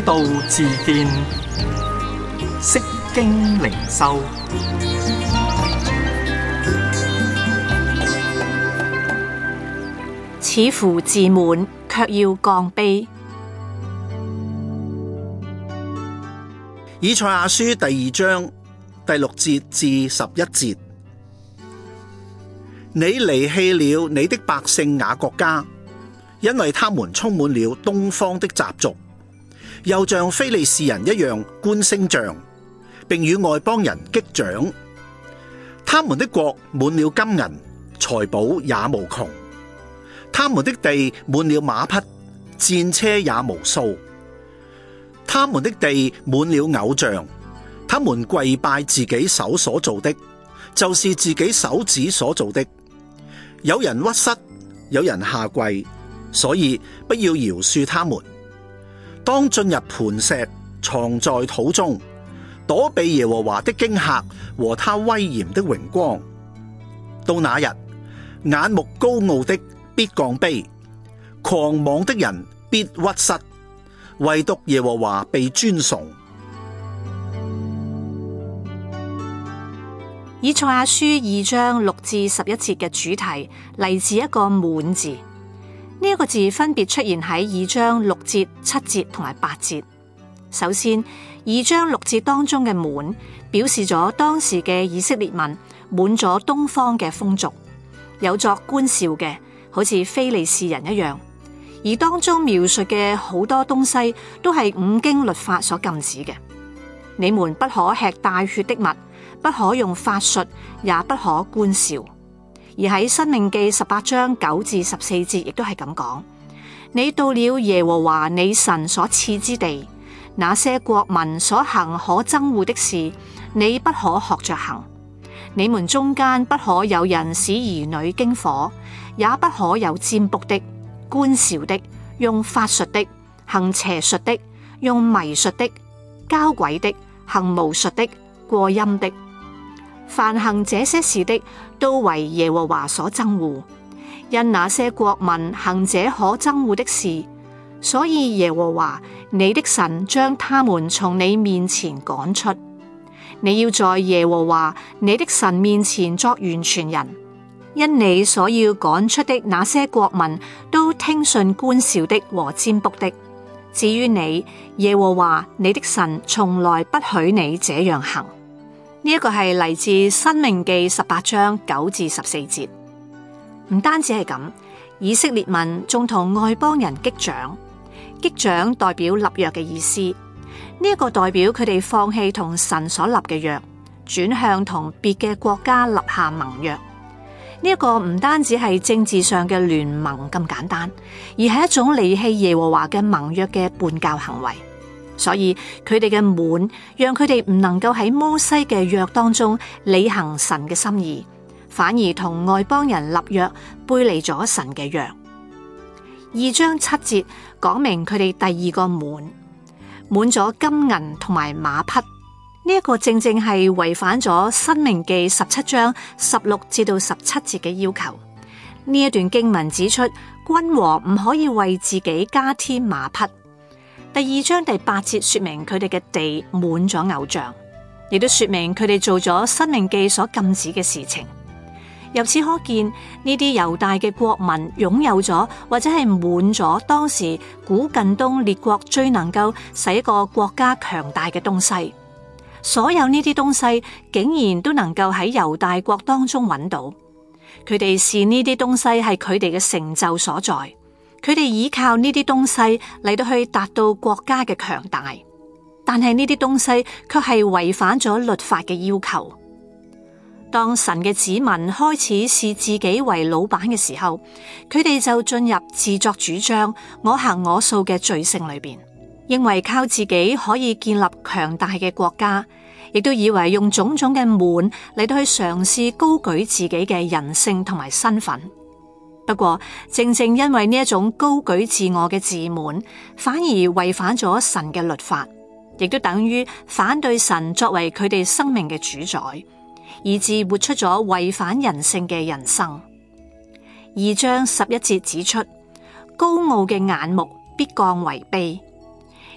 道自見，釋經靈修。 似乎自滿，卻要降卑。 以賽亞書第2章第6節至11節：你離棄了你的百姓雅各家，因為他們充滿了東方的習俗，又像非利士人一樣觀星象，並與外邦人擊掌。他們的國滿了金銀，財寶也無窮。他們的地滿了馬匹，戰車也無數。他們的地滿了偶像，他們跪拜自己手所做的，就是自己手指所做的。有人屈膝，有人下跪，所以不要饒恕他們。當進入磐石，藏在土中，躲避耶和華的驚嚇和他威嚴的榮光。到那日，眼目高傲的必降卑，狂妄的人必屈膝，唯獨耶和華被尊崇。 以賽亞書2章6至11節嘅主題嚟自一個滿字，呢一個字分別出現喺2章6節、7節同埋8節。首先，2章6節當中嘅滿表示咗當時嘅以色列民滿咗東方嘅風俗，有作觀兆嘅，好似非利士人一樣。而當中描述嘅好多東西都係五經律法所禁止嘅。你們不可吃帶血的物，不可用法術，也不可觀兆。而喺申命記18章9至14節亦都係咁講：你到了耶和華你神所賜之地，那些國民所行可憎惡的事，你不可學着行。你們中間不可有人使兒女經火，也不可有占卜的、觀兆的、用法術的、行邪術的、用迷術的、交鬼的、行巫術的、過陰的。凡行這些事的，都為耶和華所憎惡。因那些國民行這可憎惡的事，所以耶和華你的神將他們從你面前趕出。你要在耶和華你的神面前作完全人，因你所要趕出的那些國民都聽信觀兆的和占卜的。至於你，耶和華你的神從來不許你這樣行。呢一個係嚟自申命記18章9至14節。唔單止係咁，以色列民仲同外邦人擊掌。擊掌代表立約嘅意思，呢一個代表佢哋放棄同神所立嘅約，轉向同別嘅國家立下盟約。呢一個唔單止係政治上嘅聯盟咁簡單，而係一種離棄耶和華嘅盟約嘅叛教行為。所以佢哋嘅滿，讓佢哋唔能夠喺摩西嘅約當中履行神嘅心意，反而同外邦人立約，背離咗神嘅約。2章7節講明佢哋第二個滿咗金銀同埋馬匹。呢一個正正係違反咗申命記17章16至到17節嘅要求。呢一段經文指出，君王唔可以為自己加添馬匹。第2章第8節說明佢哋嘅地滿咗偶像，亦都說明佢哋做咗申命記所禁止嘅事情。由此可見，呢啲猶大嘅國民擁有咗或者係滿咗當時古近東列國最能夠使一個國家強大嘅東西。所有呢啲東西竟然都能夠喺猶大國當中揾到，佢哋視呢啲東西係佢哋嘅成就所在，佢哋依靠呢啲東西嚟到去達到國家嘅強大。但係呢啲東西卻係違反咗律法嘅要求。當神嘅子民開始視自己為老闆嘅時候，佢哋就進入自作主張、我行我素嘅罪性裏邊，認為靠自己可以建立強大嘅國家，亦都以為用種種嘅滿嚟到去嘗試高舉自己嘅人性同埋身份。不過正正因為呢一種高舉自我嘅自滿，反而違反咗神嘅律法，亦都等於反對神作為佢哋生命嘅主宰，以致活出咗違反人性嘅人生。2章11節指出，高傲嘅眼目必降為卑。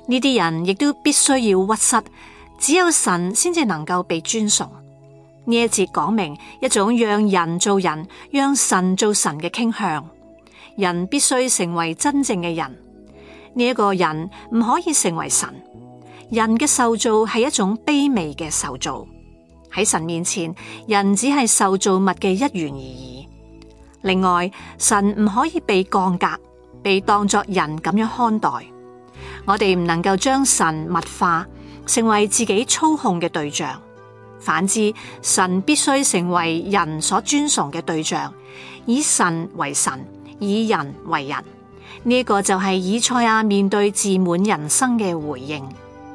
呢啲人亦都必須要屈膝，只有神先至能夠被尊崇。呢一節講明一種讓人做人，讓神做神嘅傾向。人必須成為真正嘅人，呢一個人唔可以成為神。人嘅受造係一種卑微嘅受造，喺神面前，人只係受造物嘅一員而已。另外，神唔可以被降格，被當作人咁樣看待。我哋唔能夠將神物化，成為自己操控嘅對象。反之，神必須成為人所尊崇嘅對象，以神為神，以人為人。呢個就係以賽亞面對自滿人生嘅回應。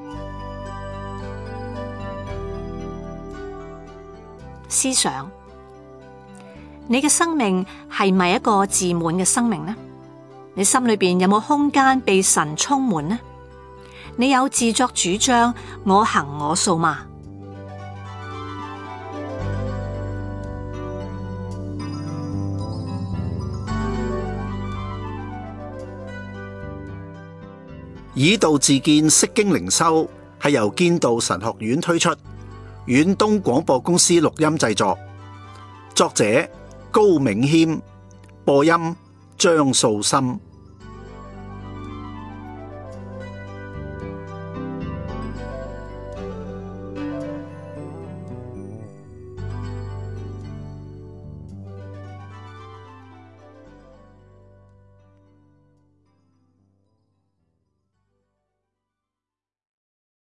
思想，你嘅生命係咪一個自滿嘅生命呢？你心裏邊有冇空間被神充滿呢？你有自作主張，我行我素嗎？ 以道自見，釋經靈修係由堅道神學院推出，遠東廣播公司錄音製作，作者高銘謙，播音張素心。